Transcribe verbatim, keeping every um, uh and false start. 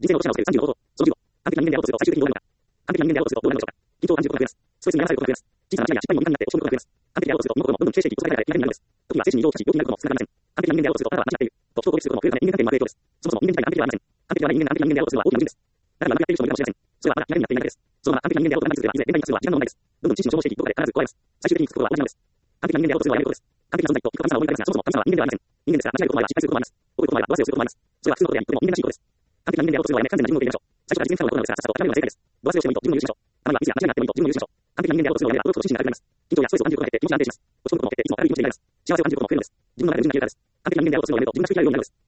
人生の落とし穴をつけるさんじゅうの方法。そのじゅうご、完璧な人間であろうとすると最終的にどうなるのか。完璧な人間であろうとするとどうなるのでしょうか。緊張を感じることが増えます。ストレスに悩まされることが増えます。小さな失敗や失敗も敏感になって落ち込むことが増えます。完璧であろうとすると、このこともどんどん不正規に阻害されて気がになるのです。時には精神に異常をきたし、病気になることも少なくありません。完璧な人間であろうとすると、あなたは間違っている。と、人を攻撃することも不要な人間関係に回る影響です。そもそも人間自体が完璧ではありません。完璧ではない人間が完璧な人間であろうとするのは大きな矛盾です。だから間違っている人もいるかもしれません。それはまだ気がになっていないだけです。そのまま完璧な人間であろうと考え続ければ、いずれ現代に達するのは時間の問題です。どんどん知識を消耗していき、どこかで必ず壊れます。最終的につくことは同じなのです。完璧な人間であろうとするのはやめることです。完璧な存在と神様を思い浮かべますが、そもそも神様は人間ではありません。人間ですから間違えることもあれば失敗することもあります。覚えることもあれば忘れをすることもあります。それは普通のことであり、とても人間らしいことです。完璧な人間であろうとするのはやめ、完全な自分を受け入れましょう。最初から実現不可能なことなのですが、さっさと諦めるのが正解です。忘れをしてもいいと自分を許しましょう。たまにはミスや間違いがあってもいいと自分を許しましょう。完璧な人間であろうとするのはやめれば、驚くほど真摯になるからです。緊張やストレスを感じることが減って気持ちが安定します。落ち込むことも減って、いつも明るい気持ちになります。幸せを感じることも増えるのです。自分の中で矛盾が消えるからです。完璧な人間であろうとするのをやめると自分らしく生きられるようになるのです。